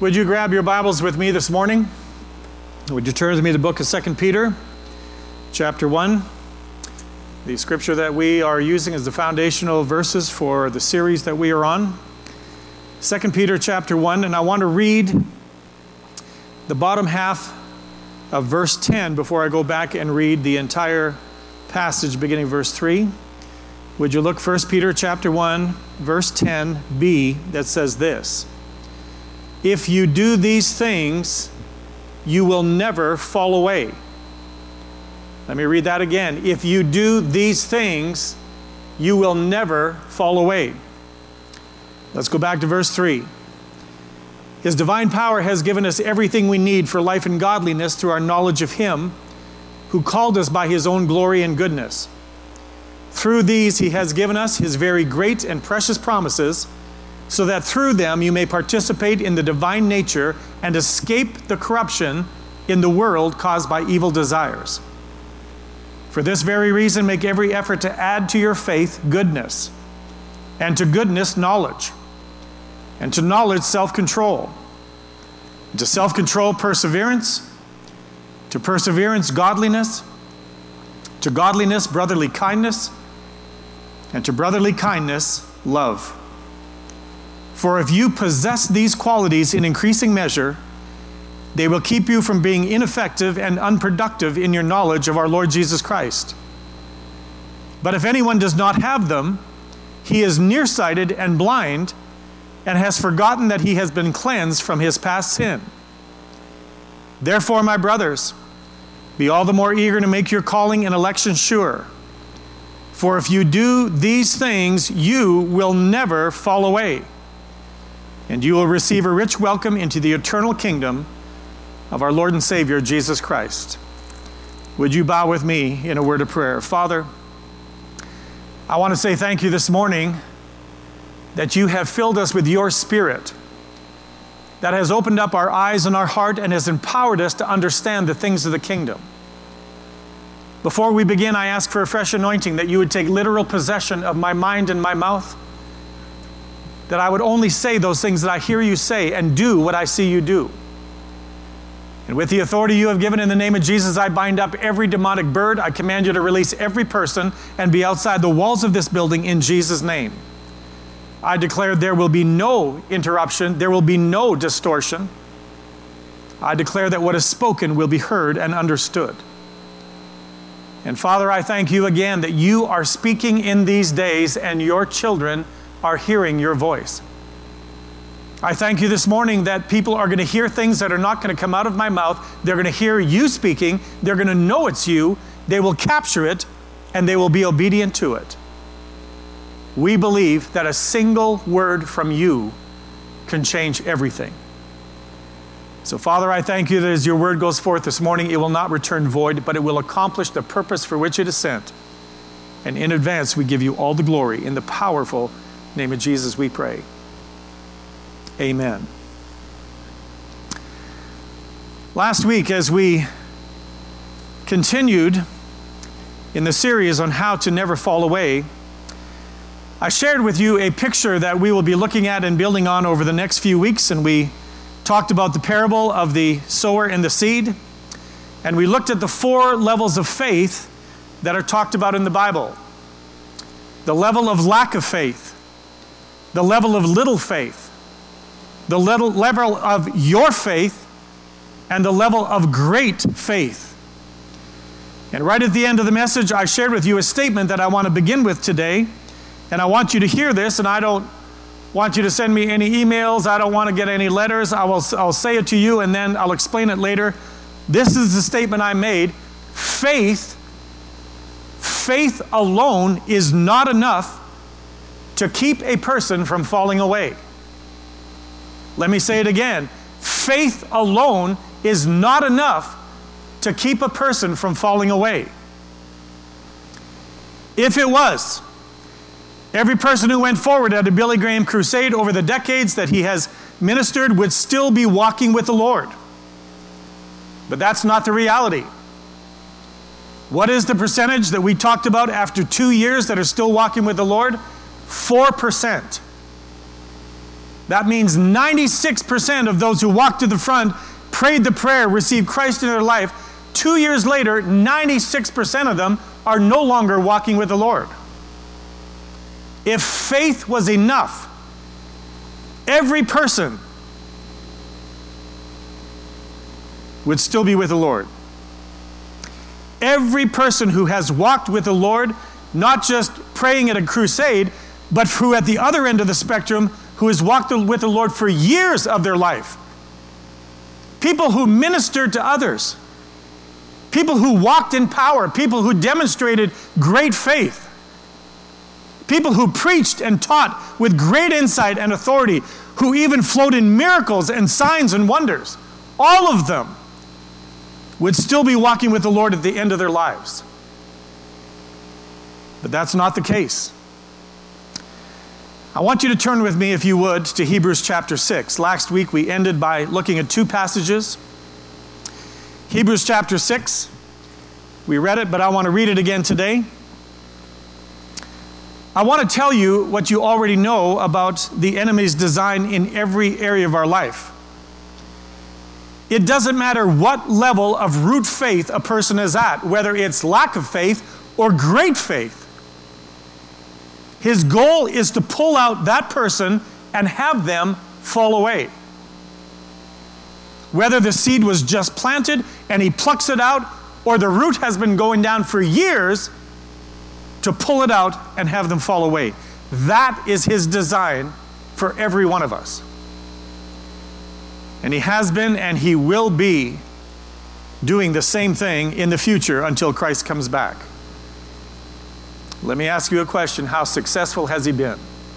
Would you grab your Bibles with me this morning? Would you turn with me to the book of 2 Peter, chapter 1? The scripture that we are using as the foundational verses for the series that we are on. 2 Peter chapter 1, and I want to read the bottom half of verse 10 before I go back and read the entire passage beginning verse 3. Would you look 1 Peter chapter 1, verse 10b, that says this: "If you do these things, you will never fall away." Let me read that again. If you do these things, you will never fall away. Let's go back to verse 3. "His divine power has given us everything we need for life and godliness through our knowledge of Him who called us by His own glory and goodness. Through these He has given us His very great and precious promises, so that through them you may participate in the divine nature and escape the corruption in the world caused by evil desires. For this very reason, make every effort to add to your faith goodness, and to goodness knowledge, and to knowledge self-control, and to self-control perseverance, to perseverance godliness, to godliness brotherly kindness, and to brotherly kindness love. For if you possess these qualities in increasing measure, they will keep you from being ineffective and unproductive in your knowledge of our Lord Jesus Christ. But if anyone does not have them, he is nearsighted and blind, and has forgotten that he has been cleansed from his past sin. Therefore, my brothers, be all the more eager to make your calling and election sure. For if you do these things, you will never fall away, and you will receive a rich welcome into the eternal kingdom of our Lord and Savior, Jesus Christ." Would you bow with me in a word of prayer? Father, I want to say thank you this morning that you have filled us with your Spirit, that has opened up our eyes and our heart and has empowered us to understand the things of the kingdom. Before we begin, I ask for a fresh anointing, that you would take literal possession of my mind and my mouth, that I would only say those things that I hear you say and do what I see you do. And with the authority you have given in the name of Jesus, I bind up every demonic bird. I command you to release every person and be outside the walls of this building in Jesus' name. I declare there will be no interruption. There will be no distortion. I declare that what is spoken will be heard and understood. And Father, I thank you again that you are speaking in these days and your children are hearing your voice. I thank you this morning that people are going to hear things that are not going to come out of my mouth. They're going to hear you speaking. They're going to know it's you. They will capture it and they will be obedient to it. We believe that a single word from you can change everything. So, Father, I thank you that as your word goes forth this morning, it will not return void, but it will accomplish the purpose for which it is sent. And in advance, we give you all the glory. In the powerful name of Jesus, we pray. Amen. Last week, as we continued in the series on how to never fall away, I shared with you a picture that we will be looking at and building on over the next few weeks, and we talked about the parable of the sower and the seed, and we looked at the 4 levels of faith that are talked about in the Bible. The level of lack of faith, the level of little faith, the level of your faith, and the level of great faith. And right at the end of the message, I shared with you a statement that I want to begin with today, and I want you to hear this, and I don't want you to send me any emails. I don't want to get any letters. I'll say it to you, and then I'll explain it later. This is the statement I made. Faith alone is not enough to keep a person from falling away. Let me say it again. Faith alone is not enough to keep a person from falling away. If it was, every person who went forward at a Billy Graham crusade over the decades that he has ministered would still be walking with the Lord. But that's not the reality. What is the percentage that we talked about after 2 years that are still walking with the Lord? 4%. That means 96% of those who walked to the front, prayed the prayer, received Christ in their life. 2 years later, 96% of them are no longer walking with the Lord. If faith was enough, every person would still be with the Lord. Every person who has walked with the Lord, not just praying at a crusade, but who at the other end of the spectrum, who has walked with the Lord for years of their life. People who ministered to others. People who walked in power. People who demonstrated great faith. People who preached and taught with great insight and authority, who even flowed in miracles and signs and wonders. All of them would still be walking with the Lord at the end of their lives. But that's not the case. I want you to turn with me, if you would, to Hebrews chapter 6. Last week we ended by looking at two passages. Hebrews chapter 6. We read it, but I want to read it again today. I want to tell you what you already know about the enemy's design in every area of our life. It doesn't matter what level of root faith a person is at, whether it's lack of faith or great faith. His goal is to pull out that person and have them fall away. Whether the seed was just planted and he plucks it out, or the root has been going down for years, to pull it out and have them fall away. That is his design for every one of us. And he has been and he will be doing the same thing in the future until Christ comes back. Let me ask you a question. How successful has he been?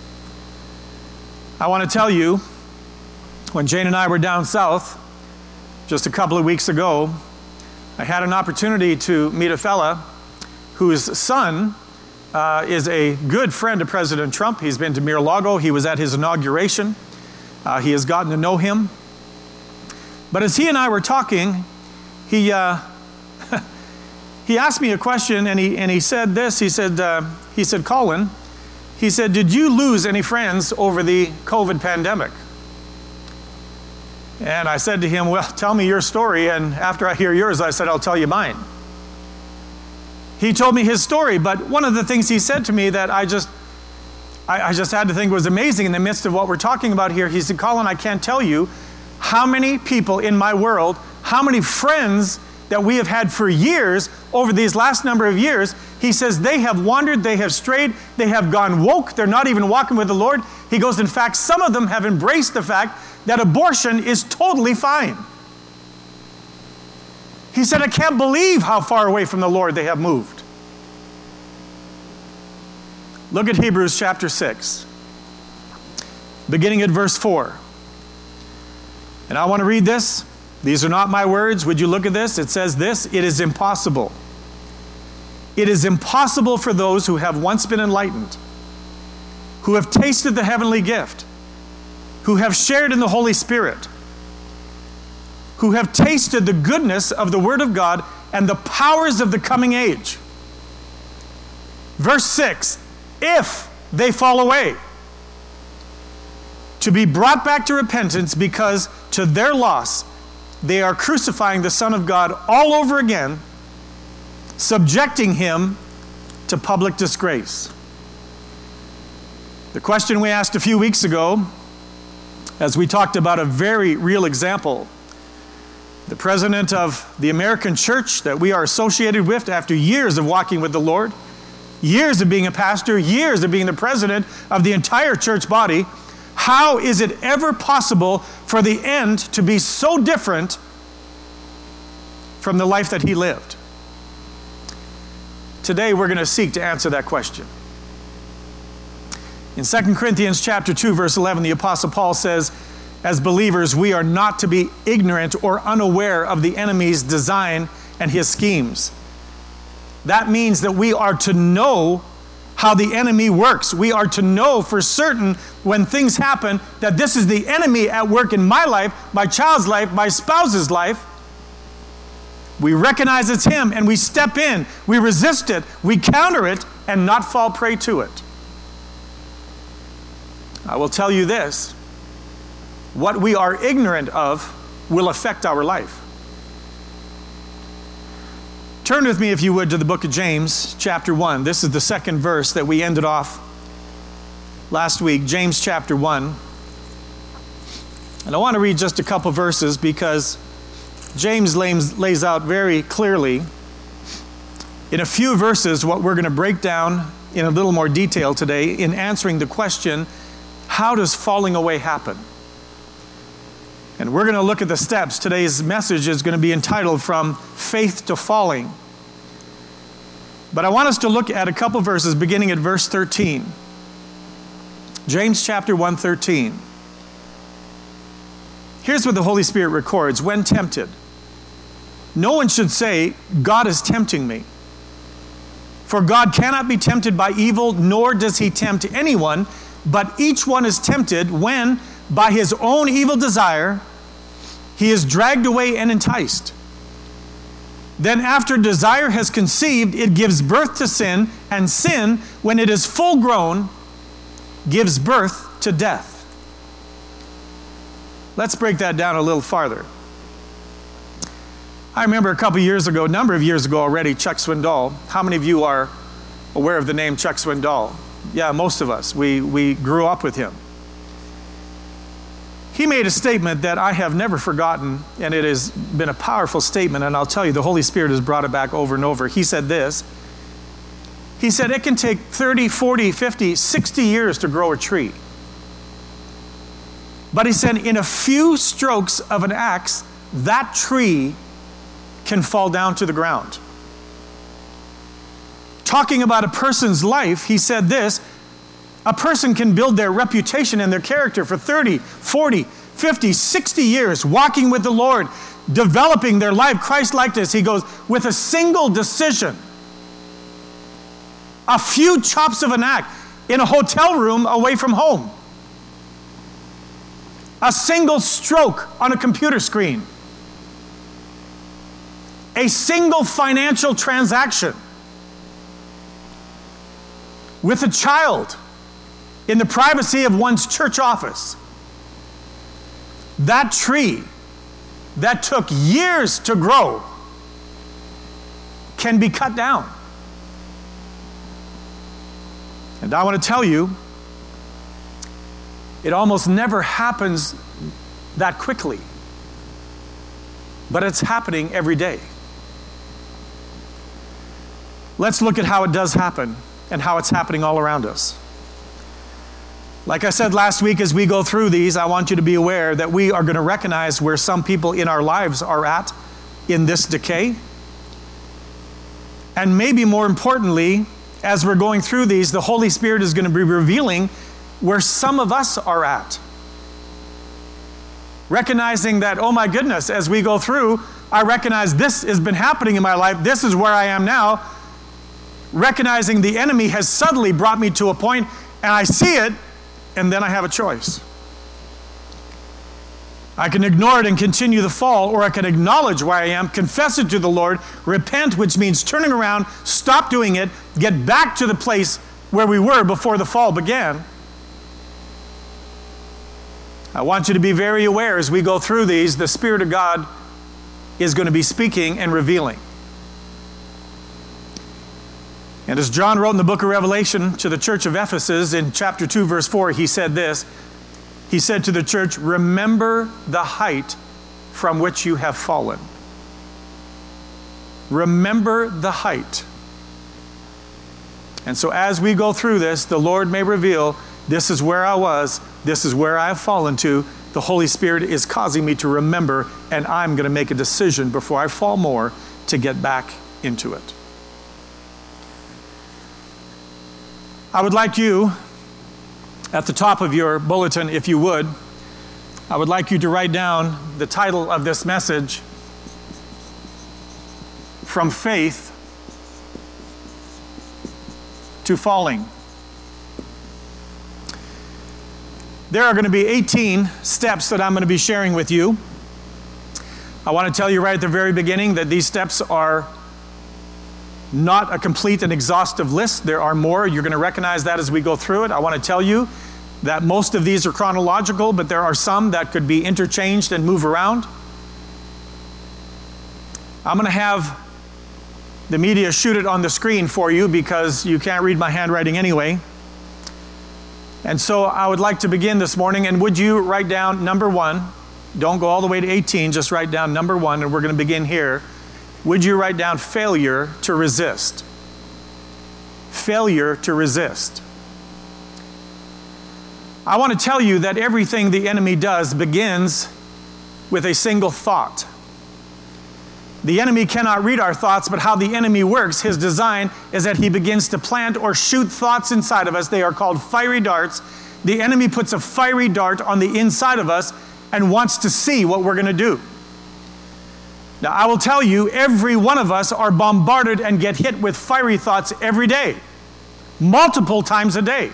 I want to tell you, when Jane and I were down south just a couple of weeks ago, I had an opportunity to meet a fella whose son is a good friend of President Trump. He's been to Mar-a-Lago. He was at his inauguration. He has gotten to know him. But as he and I were talking, he asked me a question, and he said this. He said, Colin, he said, did you lose any friends over the COVID pandemic? And I said to him, well, tell me your story. And after I hear yours, I said, I'll tell you mine. He told me his story, but one of the things he said to me that I just had to think was amazing in the midst of what we're talking about here, he said, Colin, I can't tell you how many people in my world, how many friends that we have had for years, over these last number of years, he says they have wandered, they have strayed, they have gone woke, they're not even walking with the Lord. He goes, in fact, some of them have embraced the fact that abortion is totally fine. He said, I can't believe how far away from the Lord they have moved. Look at Hebrews chapter 6, beginning at verse 4. And I want to read this. These are not my words. Would you look at this? It says this, it is impossible. It is impossible for those who have once been enlightened, who have tasted the heavenly gift, who have shared in the Holy Spirit, who have tasted the goodness of the Word of God and the powers of the coming age. Verse 6, if they fall away, to be brought back to repentance, because to their loss they are crucifying the Son of God all over again, subjecting him to public disgrace. The question we asked a few weeks ago, as we talked about a very real example, the president of the American church that we are associated with after years of walking with the Lord, years of being a pastor, years of being the president of the entire church body, how is it ever possible for the end to be so different from the life that he lived? Today we're going to seek to answer that question. In 2 Corinthians chapter 2, verse 11, the Apostle Paul says, as believers, we are not to be ignorant or unaware of the enemy's design and his schemes. That means that we are to know how the enemy works. We are to know for certain when things happen that this is the enemy at work in my life, my child's life, my spouse's life. We recognize it's him and we step in, we resist it, we counter it, and not fall prey to it. I will tell you this, what we are ignorant of will affect our life. Turn with me, if you would, to the book of James, chapter 1. This is the second verse that we ended off last week, James chapter 1. And I want to read just a couple verses because James lays out very clearly in a few verses what we're going to break down in a little more detail today in answering the question, how does falling away happen? And we're going to look at the steps. Today's message is going to be entitled From Faith to Falling. But I want us to look at a couple verses beginning at verse 13. James chapter 1, 13. Here's what the Holy Spirit records. When tempted, no one should say, God is tempting me. For God cannot be tempted by evil, nor does he tempt anyone, but each one is tempted when, by his own evil desire, he is dragged away and enticed. Then after desire has conceived, it gives birth to sin, and sin, when it is full grown, gives birth to death. Let's break that down a little farther. I remember a number of years ago already, Chuck Swindoll. How many of you are aware of the name Chuck Swindoll? Yeah, most of us. We grew up with him. He made a statement that I have never forgotten, and it has been a powerful statement, and I'll tell you, the Holy Spirit has brought it back over and over. He said this. He said, it can take 30, 40, 50, 60 years to grow a tree. But he said, in a few strokes of an axe, that tree can fall down to the ground. Talking about a person's life, he said this, a person can build their reputation and their character for 30, 40, 50, 60 years, walking with the Lord, developing their life Christ-likeness. He goes, with a single decision, a few chops of an axe in a hotel room away from home, a single stroke on a computer screen, a single financial transaction with a child in the privacy of one's church office. That tree that took years to grow can be cut down. And I want to tell you, it almost never happens that quickly. But it's happening every day. Let's look at how it does happen and how it's happening all around us. Like I said last week, as we go through these, I want you to be aware that we are going to recognize where some people in our lives are at in this decay. And maybe more importantly, as we're going through these, the Holy Spirit is going to be revealing where some of us are at. Recognizing that, oh my goodness, as we go through, I recognize this has been happening in my life. This is where I am now. Recognizing the enemy has suddenly brought me to a point, and I see it, and then I have a choice. I can ignore it and continue the fall, or I can acknowledge where I am, confess it to the Lord, repent, which means turning around, stop doing it, get back to the place where we were before the fall began. I want you to be very aware as we go through these, the Spirit of God is going to be speaking and revealing. And as John wrote in the book of Revelation to the church of Ephesus in chapter 2, verse 4, he said this. He said to the church, remember the height from which you have fallen. Remember the height. And so as we go through this, the Lord may reveal, this is where I was, this is where I have fallen to. The Holy Spirit is causing me to remember, and I'm going to make a decision before I fall more to get back into it. I would like you, at the top of your bulletin, if you would, I would like you to write down the title of this message, From Faith to Falling. There are going to be 18 steps that I'm going to be sharing with you. I want to tell you right at the very beginning that these steps are not a complete and exhaustive list. There are more. You're going to recognize that as we go through it. I want to tell you that most of these are chronological, but there are some that could be interchanged and move around. I'm going to have the media shoot it on the screen for you because you can't read my handwriting anyway. And so I would like to begin this morning, and would you write down number 1? Don't go all the way to 18, just write down number 1, and we're going to begin here. Would you write down failure to resist? Failure to resist. I want to tell you that everything the enemy does begins with a single thought. The enemy cannot read our thoughts, but how the enemy works, his design is that he begins to plant or shoot thoughts inside of us. They are called fiery darts. The enemy puts a fiery dart on the inside of us and wants to see what we're going to do. Now, I will tell you, every one of us are bombarded and get hit with fiery thoughts every day, multiple times a day.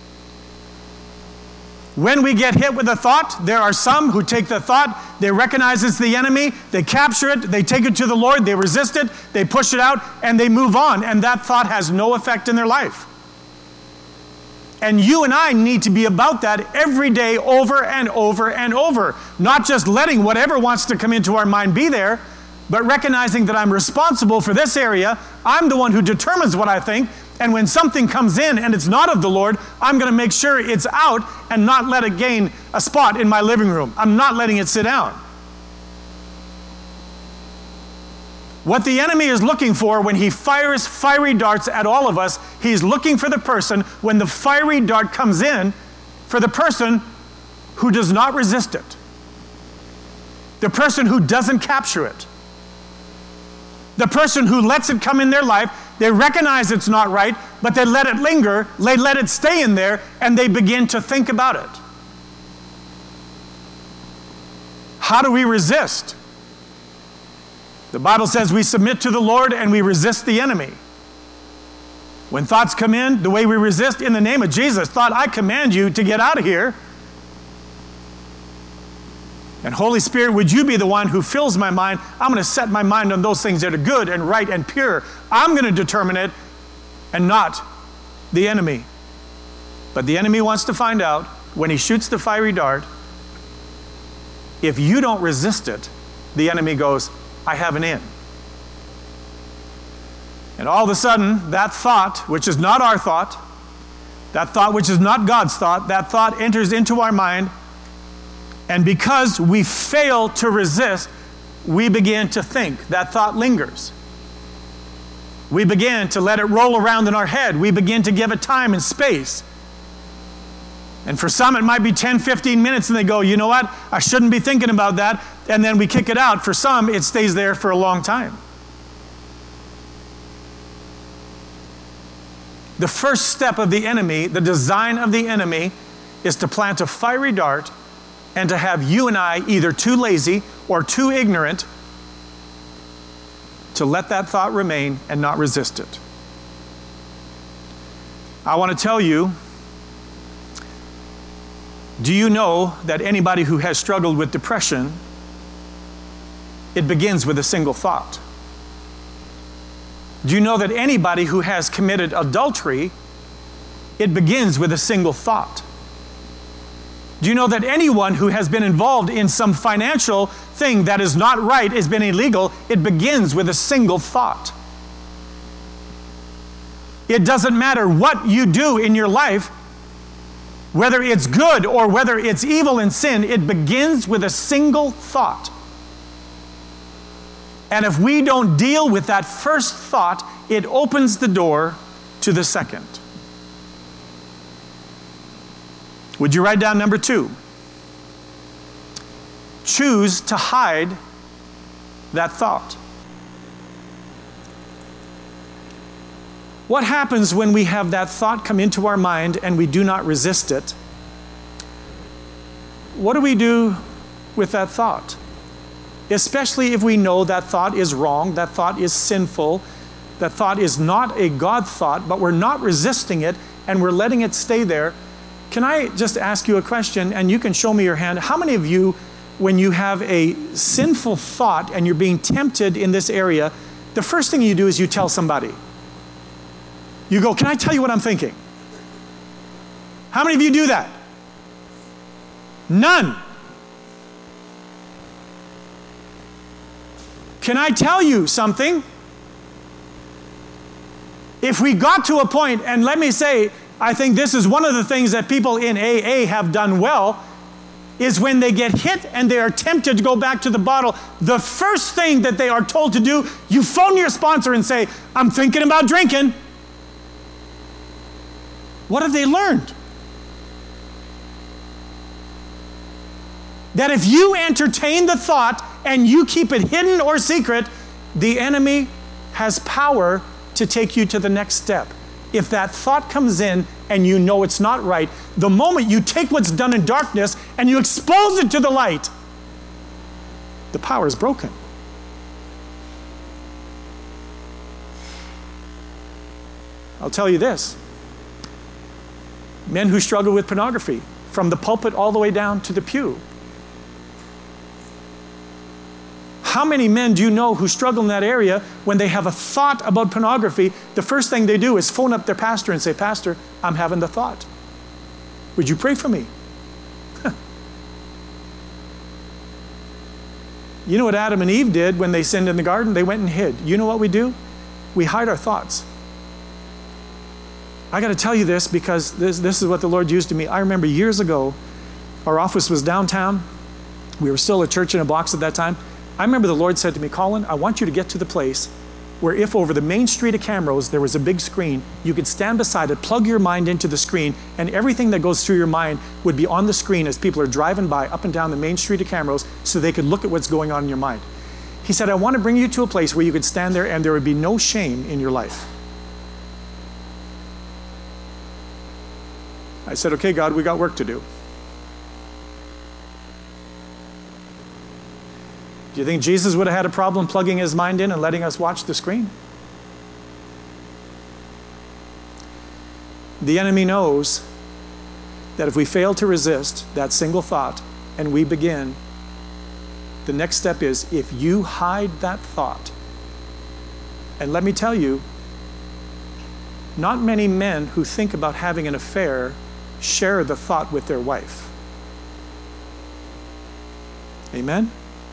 When we get hit with a thought, there are some who take the thought, they recognize it's the enemy, they capture it, they take it to the Lord, they resist it, they push it out, and they move on, and that thought has no effect in their life. And you and I need to be about that every day, over and over and over. Not just letting whatever wants to come into our mind be there, but recognizing that I'm responsible for this area. I'm the one who determines what I think. And when something comes in and it's not of the Lord, I'm going to make sure it's out and not let it gain a spot in my living room. I'm not letting it sit down. What the enemy is looking for when he fires fiery darts at all of us, he's looking for the person, when the fiery dart comes in, for the person who does not resist it. The person who doesn't capture it. The person who lets it come in their life. They recognize it's not right, but they let it linger, they let it stay in there, and they begin to think about it. How do we resist? The Bible says we submit to the Lord and we resist the enemy. When thoughts come in, the way we resist, in the name of Jesus, thought, I command you to get out of here. And Holy Spirit, would you be the one who fills my mind? I'm going to set my mind on those things that are good and right and pure. I'm going to determine it, and not the enemy. But the enemy wants to find out, when he shoots the fiery dart, if you don't resist it, the enemy goes, I have an in. And all of a sudden, that thought, which is not our thought, that thought which is not God's thought, that thought enters into our mind. And because we fail to resist, we begin to think. That thought lingers. We begin to let it roll around in our head. We begin to give it time and space. And for some, it might be 10, 15 minutes, and they go, you know what? I shouldn't be thinking about that. And then we kick it out. For some, it stays there for a long time. The first step of the enemy, the design of the enemy, is to plant a fiery dart and to have you and I either too lazy or too ignorant to let that thought remain and not resist it. I want to tell you, do you know that anybody who has struggled with depression, it begins with a single thought? Do you know that anybody who has committed adultery, it begins with a single thought? Do you know that anyone who has been involved in some financial thing that is not right, has been illegal, it begins with a single thought? It doesn't matter what you do in your life, whether it's good or whether it's evil and sin, it begins with a single thought. And if we don't deal with that first thought, it opens the door to the second. Would you write down number 2? Choose to hide that thought. What happens when we have that thought come into our mind and we do not resist it? What do we do with that thought? Especially if we know that thought is wrong, that thought is sinful, that thought is not a God thought, but we're not resisting it and we're letting it stay there. Can I just ask you a question, and you can show me your hand? How many of you, when you have a sinful thought and you're being tempted in this area, the first thing you do is you tell somebody? You go, can I tell you what I'm thinking? How many of you do that? None. Can I tell you something? If we got to a point, and let me say, I think this is one of the things that people in AA have done well, is when they get hit and they are tempted to go back to the bottle, the first thing that they are told to do, you phone your sponsor and say, I'm thinking about drinking. What have they learned? That if you entertain the thought and you keep it hidden or secret, the enemy has power to take you to the next step. If that thought comes in and you know it's not right, the moment you take what's done in darkness and you expose it to the light, the power is broken. I'll tell you this. Men who struggle with pornography, from the pulpit all the way down to the pew. How many men do you know who struggle in that area when they have a thought about pornography? The first thing they do is phone up their pastor and say, Pastor, I'm having the thought. Would you pray for me? You know what Adam and Eve did when they sinned in the garden? They went and hid. You know what we do? We hide our thoughts. I got to tell you this because this is what the Lord used to me. I remember years ago, our office was downtown. We were still a church in a box at that time. I remember the Lord said to me, Colin, I want you to get to the place where if over the main street of Camrose there was a big screen, you could stand beside it, plug your mind into the screen, and everything that goes through your mind would be on the screen as people are driving by up and down the main street of Camrose so they could look at what's going on in your mind. He said, I want to bring you to a place where you could stand there and there would be no shame in your life. I said, okay, God, we got work to do. Do you think Jesus would have had a problem plugging his mind in and letting us watch the screen? The enemy knows that if we fail to resist that single thought and we begin, the next step is if you hide that thought. And let me tell you, not many men who think about having an affair share the thought with their wife. Amen?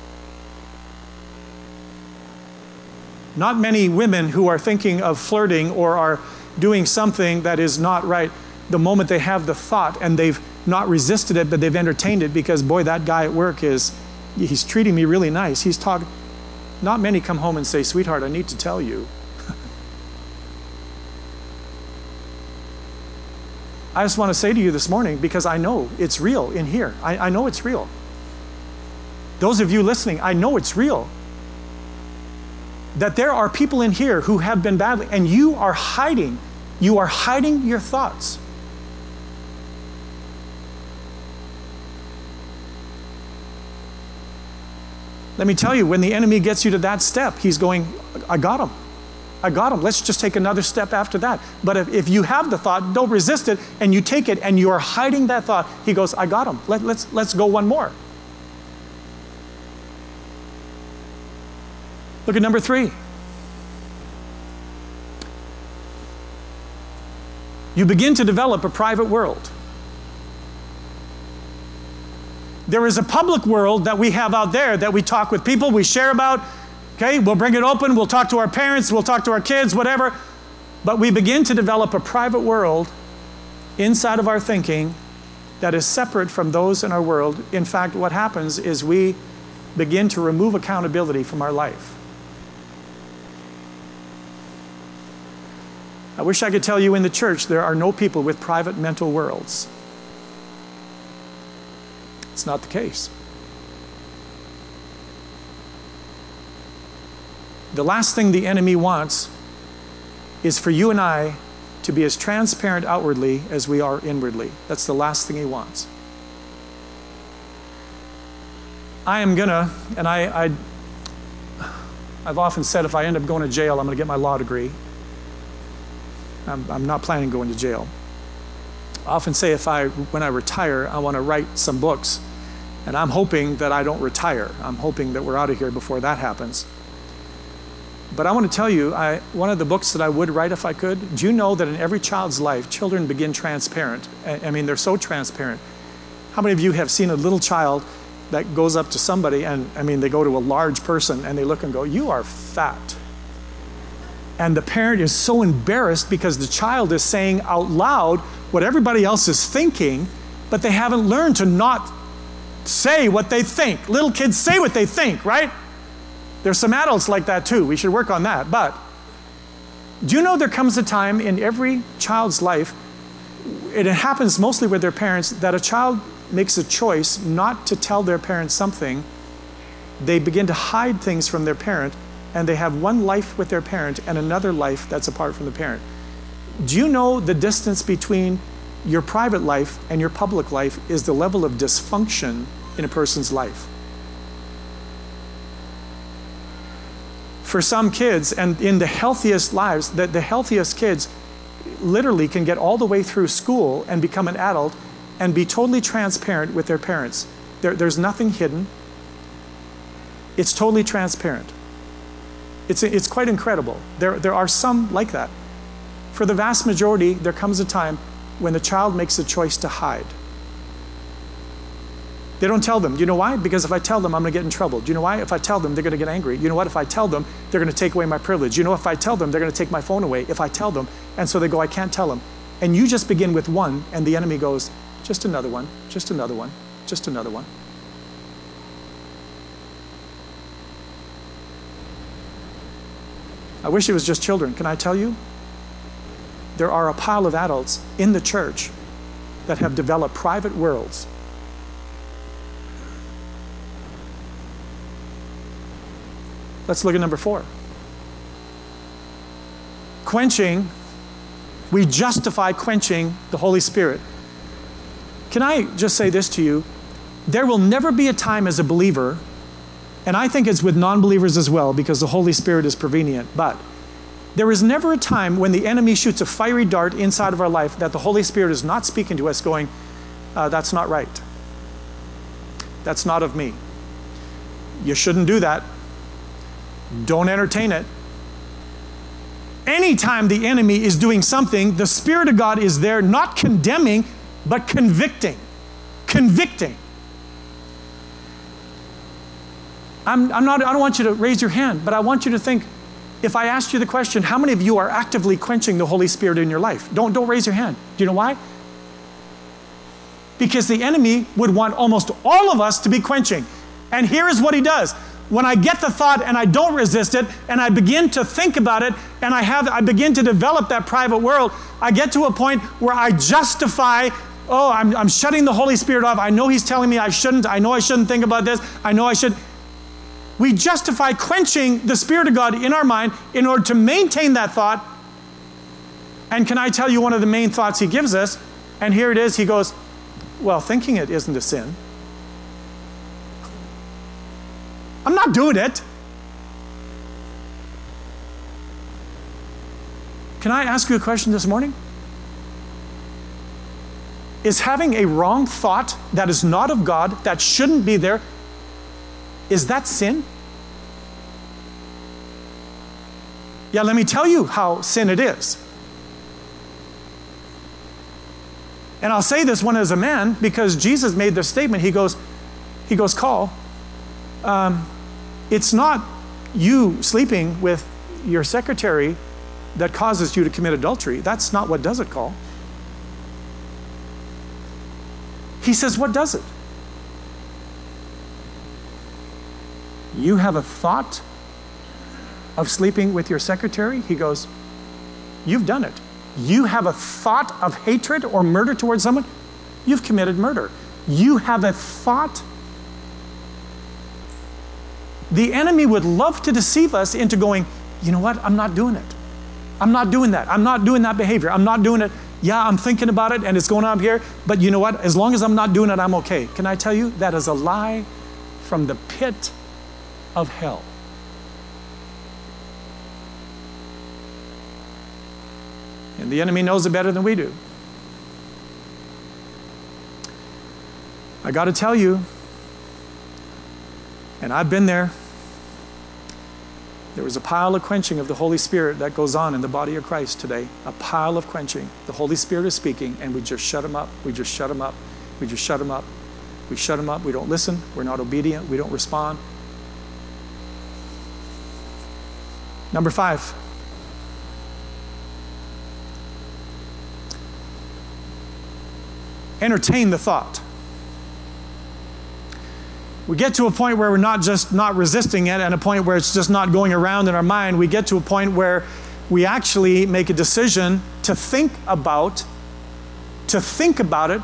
Not many women who are thinking of flirting or are doing something that is not right, the moment they have the thought and they've not resisted it, but they've entertained it because, boy, that guy at work he's treating me really nice. He's talking. Not many come home and say, sweetheart, I need to tell you. I just want to say to you this morning, because I know it's real in here. I know it's real. Those of you listening, I know it's real. That there are people in here who have been badly, and you are hiding your thoughts. Let me tell you, when the enemy gets you to that step, he's going, I got him. Let's just take another step after that. But if you have the thought, don't resist it, and you take it, and you are hiding that thought, he goes, I got him. Let's go one more. Look at number 3. You begin to develop a private world. There is a public world that we have out there that we talk with people, we share about. Okay, we'll bring it open, we'll talk to our parents, we'll talk to our kids, whatever. But we begin to develop a private world inside of our thinking that is separate from those in our world. In fact, what happens is we begin to remove accountability from our life. I wish I could tell you in the church there are no people with private mental worlds. It's not the case. The last thing the enemy wants is for you and I to be as transparent outwardly as we are inwardly. That's the last thing he wants. I am gonna, and I've often said if I end up going to jail, I'm gonna get my law degree. I'm not planning on going to jail. I often say when I retire, I want to write some books. And I'm hoping that I don't retire. I'm hoping that we're out of here before that happens. But I want to tell you, one of the books that I would write if I could, do you know that in every child's life, children begin transparent? I mean, they're so transparent. How many of you have seen a little child that goes up to somebody and, they go to a large person and they look and go, "You are fat." And the parent is so embarrassed because the child is saying out loud what everybody else is thinking, but they haven't learned to not say what they think. Little kids say what they think, right? There's some adults like that too. We should work on that. But do you know there comes a time in every child's life, and it happens mostly with their parents, that a child makes a choice not to tell their parents something. They begin to hide things from their parent, and they have one life with their parent and another life that's apart from the parent. Do you know the distance between your private life and your public life is the level of dysfunction in a person's life? For some kids, and in the healthiest lives, the healthiest kids literally can get all the way through school and become an adult and be totally transparent with their parents. There's nothing hidden. It's totally transparent. It's quite incredible. There are some like that. For the vast majority, there comes a time when the child makes a choice to hide. They don't tell them. Do you know why? Because if I tell them, I'm going to get in trouble. Do you know why? If I tell them, they're going to get angry. You know what? If I tell them, they're going to take away my privilege. You know, if I tell them, they're going to take my phone away. If I tell them, and so they go, I can't tell them. And you just begin with one, and the enemy goes, just another one, just another one, just another one. I wish it was just children. Can I tell you? There are a pile of adults in the church that have developed private worlds. Let's look at number 4. Quenching. We justify quenching the Holy Spirit. Can I just say this to you? There will never be a time as a believer, and I think it's with non-believers as well because the Holy Spirit is prevenient, but there is never a time when the enemy shoots a fiery dart inside of our life that the Holy Spirit is not speaking to us going, that's not right. That's not of me. You shouldn't do that. Don't entertain it. Anytime the enemy is doing something, the Spirit of God is there not condemning, but convicting. Convicting. I don't want you to raise your hand, but I want you to think, if I asked you the question, how many of you are actively quenching the Holy Spirit in your life? Don't raise your hand. Do you know why? Because the enemy would want almost all of us to be quenching. And here is what he does. When I get the thought and I don't resist it, and I begin to think about it, and I begin to develop that private world, I get to a point where I justify, I'm shutting the Holy Spirit off. I know he's telling me I shouldn't. I know I shouldn't think about this. I know I should. We justify quenching the Spirit of God in our mind in order to maintain that thought. And can I tell you one of the main thoughts he gives us? And here it is. He goes, well, thinking it isn't a sin. I'm not doing it. Can I ask you a question this morning? Is having a wrong thought that is not of God, that shouldn't be there, is that sin? Yeah, let me tell you how sin it is. And I'll say this one as a man because Jesus made this statement. He goes, Carl, it's not you sleeping with your secretary that causes you to commit adultery. That's not what does it, Carl. He says, what does it? You have a thought of sleeping with your secretary? He goes, you've done it. You have a thought of hatred or murder towards someone? You've committed murder. You have a thought. The enemy would love to deceive us into going, you know what? I'm not doing it. I'm not doing that. I'm not doing that behavior. I'm not doing it. Yeah, I'm thinking about it and it's going on here, but you know what? As long as I'm not doing it, I'm okay. Can I tell you, that is a lie from the pit of hell. And the enemy knows it better than we do. I got to tell you, and I've been there, there was a pile of quenching of the Holy Spirit that goes on in the body of Christ today. A pile of quenching. The Holy Spirit is speaking, and we just shut him up. We just shut him up. We just shut him up. We shut them up. We don't listen. We're not obedient. We don't respond. Number 5. Entertain the thought. We get to a point where we're not just not resisting it, and a point where it's just not going around in our mind. We get to a point where we actually make a decision to think about it.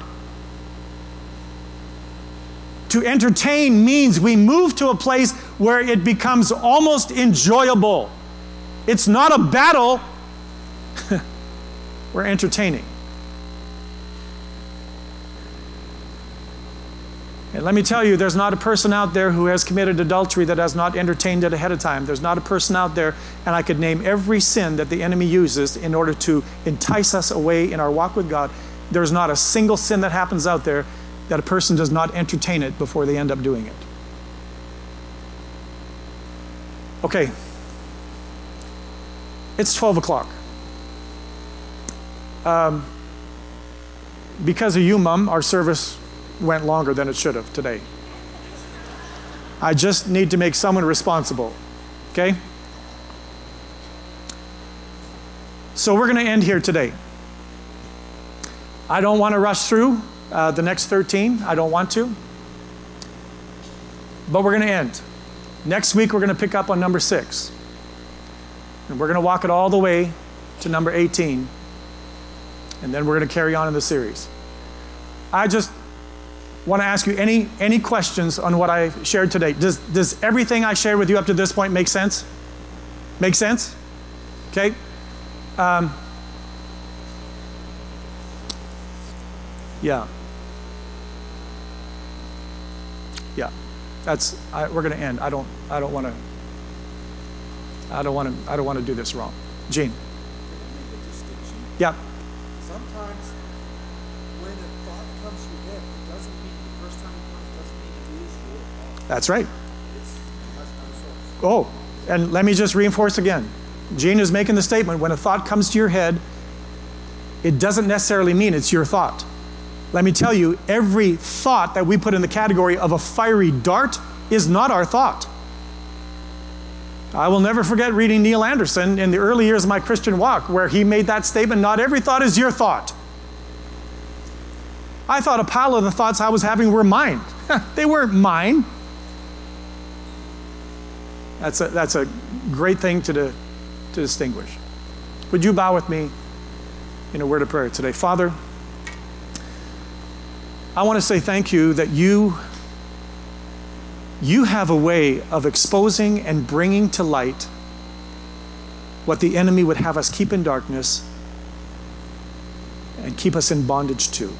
To entertain means we move to a place where it becomes almost enjoyable. It's not a battle. We're entertaining. And let me tell you, there's not a person out there who has committed adultery that has not entertained it ahead of time. There's not a person out there, and I could name every sin that the enemy uses in order to entice us away in our walk with God. There's not a single sin that happens out there that a person does not entertain it before they end up doing it. Okay. It's 12 o'clock. Because of you, Mom, our service went longer than it should have today. I just need to make someone responsible. Okay? So we're going to end here today. I don't want to rush through the next 13. I don't want to. But we're going to end. Next week we're going to pick up on number 6. And we're going to walk it all the way to number 18. And then we're going to carry on in the series. I just want to ask you any questions on what I shared today. Does everything I shared with you up to this point make sense? Make sense? Okay. Yeah. We're going to end. I don't want to do this wrong. Gene. Yeah. Sometimes when a thought comes to your head, it doesn't mean the first time it comes doesn't mean it is your thought. That's right. That's not a source. Oh, and let me just reinforce again. Gene is making the statement, when a thought comes to your head, it doesn't necessarily mean it's your thought. Let me tell you, every thought that we put in the category of a fiery dart is not our thought. I will never forget reading Neil Anderson in the early years of my Christian walk, where he made that statement, not every thought is your thought. I thought a pile of the thoughts I was having were mine. They weren't mine. That's a great thing to distinguish. Would you bow with me in a word of prayer today? Father, I want to say thank you that you have a way of exposing and bringing to light what the enemy would have us keep in darkness and keep us in bondage to.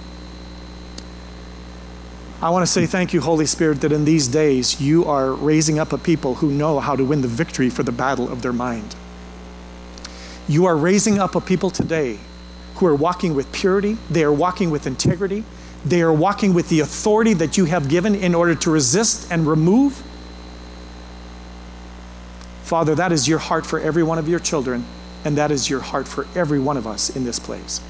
I want to say thank you, Holy Spirit, that in these days you are raising up a people who know how to win the victory for the battle of their mind. You are raising up a people today who are walking with purity. They are walking with integrity. They are walking with the authority that you have given in order to resist and remove. Father, that is your heart for every one of your children, and that is your heart for every one of us in this place.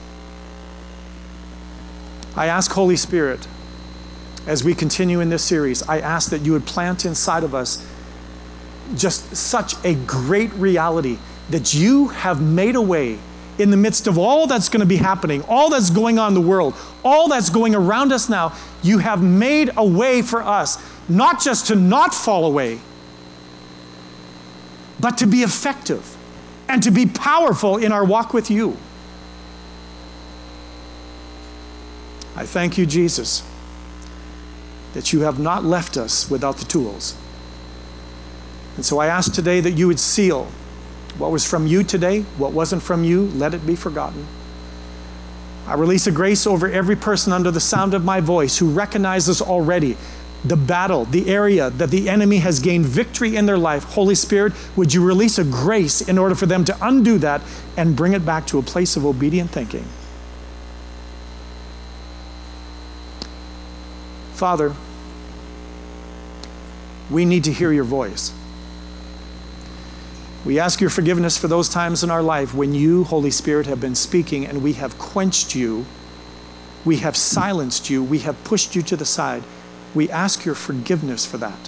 I ask, Holy Spirit, as we continue in this series, I ask that you would plant inside of us just such a great reality that you have made a way in the midst of all that's going to be happening, all that's going on in the world, all that's going around us now. You have made a way for us, not just to not fall away, but to be effective and to be powerful in our walk with you. I thank you, Jesus, that you have not left us without the tools. And so I ask today that you would seal what was from you today, what wasn't from you, let it be forgotten. I release a grace over every person under the sound of my voice who recognizes already the battle, the area that the enemy has gained victory in their life. Holy Spirit, would you release a grace in order for them to undo that and bring it back to a place of obedient thinking? Father, we need to hear your voice. We ask your forgiveness for those times in our life when you, Holy Spirit, have been speaking and we have quenched you we have silenced you, we have pushed you to the side, we ask your forgiveness for that.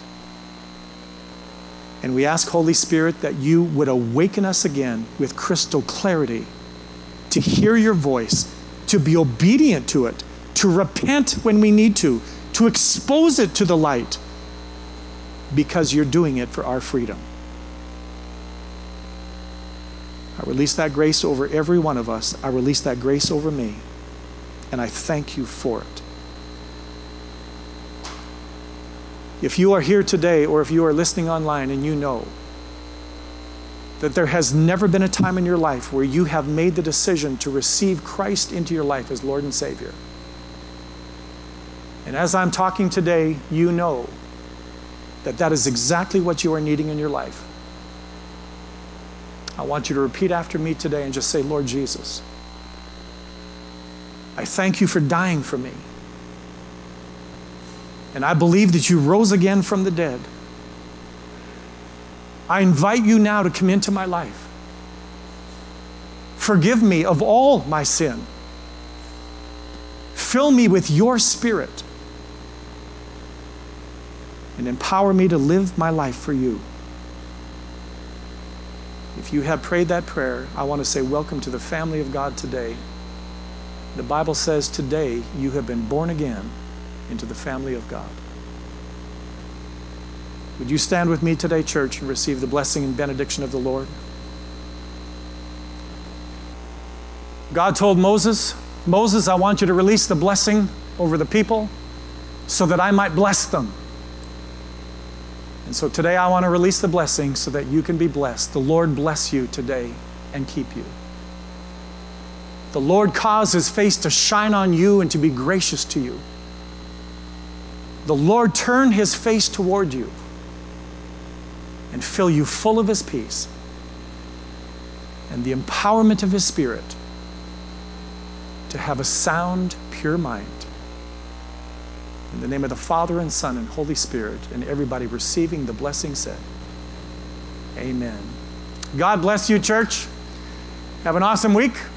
And we ask, Holy Spirit, that you would awaken us again with crystal clarity to hear your voice, to be obedient to it, to repent when we need to expose it to the light, because you're doing it for our freedom. I release that grace over every one of us. I release that grace over me. And I thank you for it. If you are here today, or if you are listening online and you know that there has never been a time in your life where you have made the decision to receive Christ into your life as Lord and Savior, and as I'm talking today, you know that that is exactly what you are needing in your life, I want you to repeat after me today and just say, Lord Jesus, I thank you for dying for me. And I believe that you rose again from the dead. I invite you now to come into my life. Forgive me of all my sin. Fill me with your Spirit. And empower me to live my life for you. If you have prayed that prayer, I want to say welcome to the family of God today. The Bible says today you have been born again into the family of God. Would you stand with me today, church, and receive the blessing and benediction of the Lord? God told Moses, Moses, I want you to release the blessing over the people so that I might bless them. And so today I want to release the blessing so that you can be blessed. The Lord bless you today and keep you. The Lord cause his face to shine on you and to be gracious to you. The Lord turn his face toward you and fill you full of his peace and the empowerment of his Spirit to have a sound, pure mind. In the name of the Father and Son and Holy Spirit, and everybody receiving the blessing said, amen. God bless you, church. Have an awesome week.